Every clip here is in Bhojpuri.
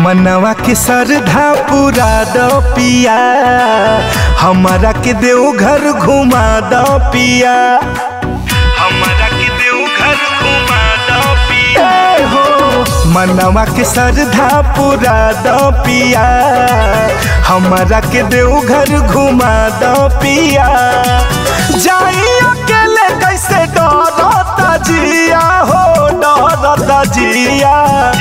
मनवा के श्रद्धा पूरा दो पिया, हमारा के देवघर घुमा दो पिया, हमारा के देवघर घुमा दो पिया हो। मनवा के श्रद्धा पूरा दो पिया, हमारा के देवघर घुमा दो पिया। जाई अकेले कैसे डरता जिया हो, डरता जिया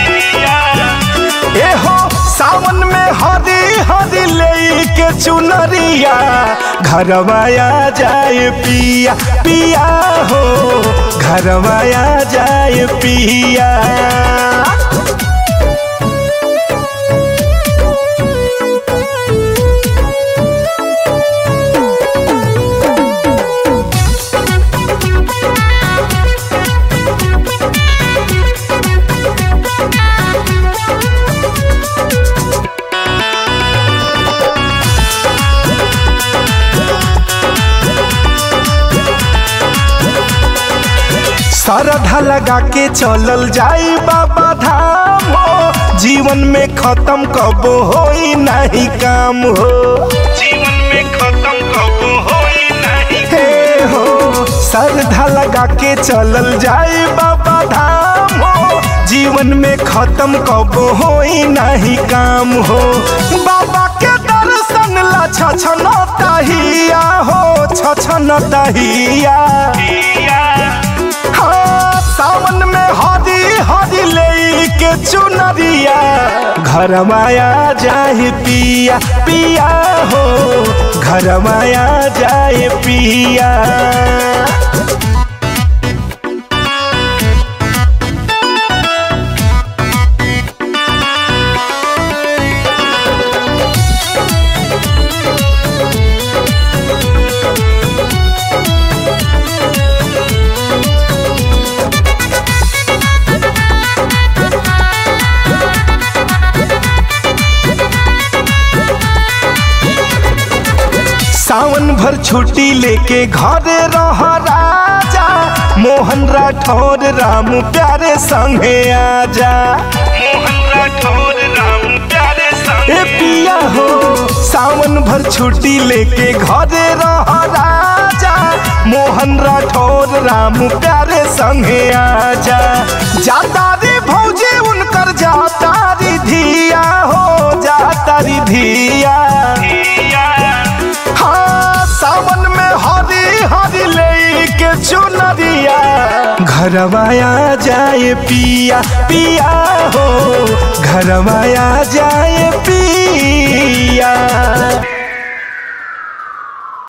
ए हो। सावन में हरी हरी लेके चुनरिया, घरवा आ जाए पिया पिया हो, घरवा आ जाए पिया। श्रद्धा लगा के चलल जाई बाबा धाम हो, जीवन में खत्म कबो होई नहीं काम हो, जीवन में खत्म कबो होई नहीं हे हो। श्रद्धा लगा के चलल जाई बाबा धाम हो, जीवन में खत्म कबो होई नहीं काम हो। बाबा के दर्शन ला छछन तहिया हो, छछन तहिया। सावन में हरी हरी लेके चुनरिया, घरवा आ जाए पिया पिया हो, घरवा आ जाए पिया। सावन भर छुट्टी लेके घरे रह राजा, मोहन राठौर राम प्यारे संगे आजा, मोहन राठौर राम प्यारे संगे पिया हो। सावन भर छुट्टी लेके घरे रह राजा, मोहन राठौर राम प्यारे संगे आजा। जातारी भौजी उनकर जातारी धिया हो, जातारी धिया। सावन में हरी हरी लेके चुनरिया, घरवा आ जाए पिया पिया हो, घरवा आ जाए पिया।